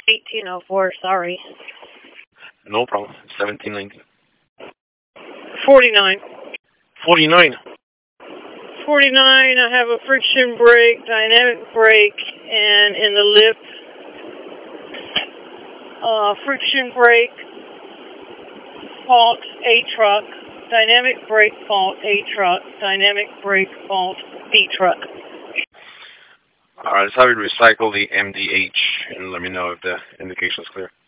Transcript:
1804, sorry. No problem. 1719. 49. 49. 49, I have a friction brake, dynamic brake, and in the lift, friction brake, fault, A truck, dynamic brake fault, A truck, dynamic brake fault, B truck. Alright, let's have you recycle the MDH and let me know if the indication is clear.